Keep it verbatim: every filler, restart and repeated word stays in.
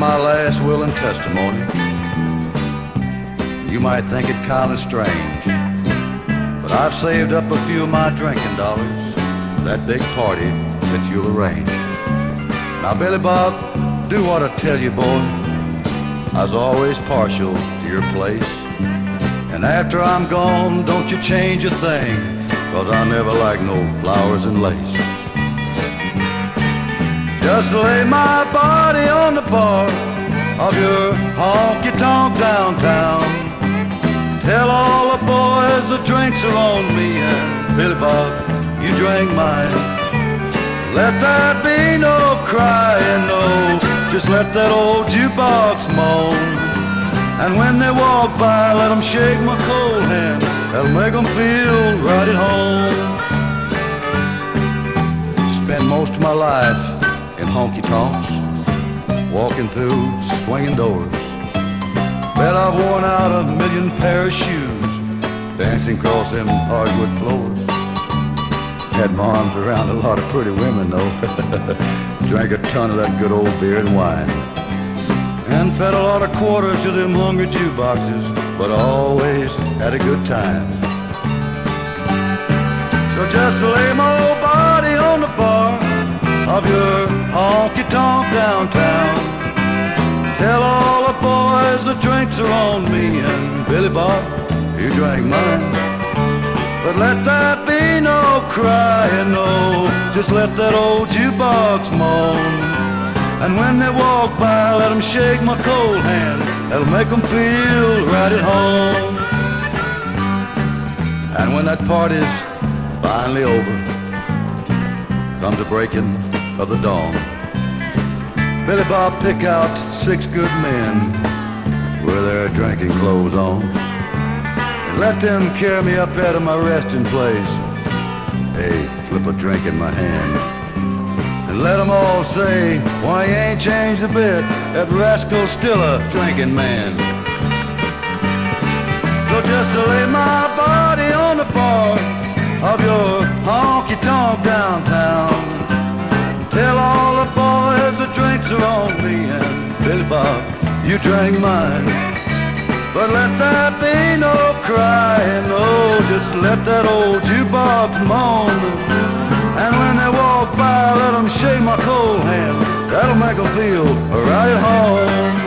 my last will and testimony. You might think it kind of strange, but I've saved up a few of my drinking dollars for that big party that you'll arrange. Now, Billy Bob, do what I tell you, boy. I was always partial to your place, and after I'm gone, don't you change a thing, 'cause I never like no flowers and lace. Just lay my body on the bar of your honky-tonk downtown. Tell all the boys the drinks are on me, and Billy Bob, you drink mine. Let that be no crying, no, just let that old jukebox moan. And when they walk by, let them shake my cold hand. That'll make them feel right at home. Spent most of my life in honky-tonks, walking through swinging doors. Bet I've worn out a million pair of shoes, dancing across them hardwood floors. Had my arms around a lot of pretty women, though. Drank a ton of that good old beer and wine, and fed a lot of quarters to them hungry jukeboxes, but I always had a good time. So just lay my old body on the bar of your honky-tonk downtown. Tell all the boys the drinks are on me, and Billy Bob, you drank mine. But let that be no crying, no, just let that old jukebox moan. And when they walk by, let them shake my cold hand. That'll make them feel right at home. And when that party's finally over, comes the breaking of the dawn, Billy Bob pick out six good men with their drinking clothes on, and let them carry me up out of my resting place. Hey, slip a drink in my hand, and let them all say, why, he ain't changed a bit, that rascal's still a drinking man. So just to lay my body on the bar of your honky-tonk downtown. Tell all the boys the drinks are on me, and Billy Bob, you drank mine. But let that be no crying, no, just let that old jukebox moan. And when they walk by, let them shake my cold hand. That'll make them feel right at home.